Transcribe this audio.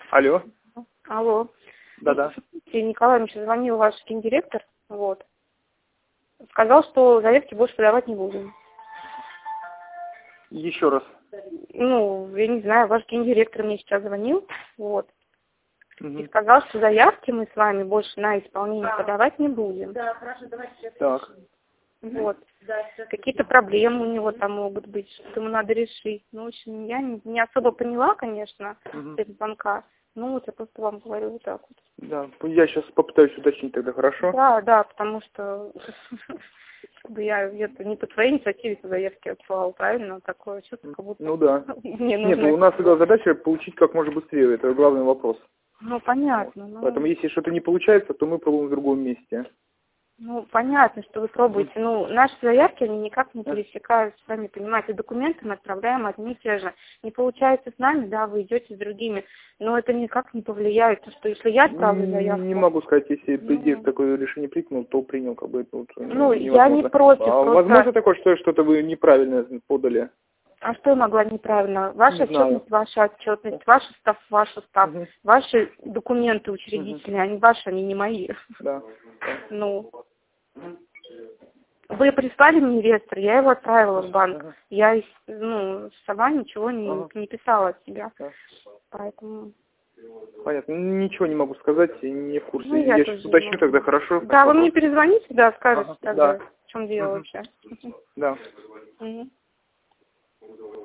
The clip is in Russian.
Алло. Алло. Да-да. Николай Ильич, звонил ваш гендиректор, вот. Сказал, что заявки больше подавать не будем. Еще раз. Ну, я не знаю, ваш гендиректор мне сейчас звонил, вот. Угу. И сказал, что заявки мы с вами больше на исполнение подавать не будем. Да, хорошо, давайте сейчас. Так. Вот. Какие-то проблемы у него там могут быть, что ему надо решить. Ну, в общем, я не особо поняла, конечно, без звонка. Ну, вот я просто вам говорю вот так вот. Да, я сейчас попытаюсь уточнить тогда, хорошо? Да, потому что я где-то не по своей инициативе заявки отсылала, правильно? Такое чувство, как будто... Ну да. Мне Нет, нужно... у нас задача получить как можно быстрее, это главный вопрос. Ну, понятно. Вот. Поэтому если что-то не получается, то мы пробуем в другом месте. Ну, понятно, что вы пробуете. Ну, наши заявки, они никак не пересекаются, сами понимаете. Документы мы отправляем одни и те же. Не получается с нами, да, вы идете с другими. Но это никак не повлияет, что если я отправлю заявку... Не могу сказать, если такое решение принял, то принял, как бы это вот ну, я не против, просто... Возможно такое, что что-то вы неправильно подали. А что я могла неправильно? Ваша отчетность, ваша отчетность, ваш устав, ваш устав, ваши документы учредительные, они ваши, они не мои. Да. Ну, вы прислали мне реестр, я его отправила в банк. Я, сама ничего не писала от себя. Поэтому... Понятно. Ничего не могу сказать, не в курсе. Ну, я сейчас уточню тогда, хорошо? Да, вы мне перезвоните, да, скажете тогда, да. в чем дело вообще. Да.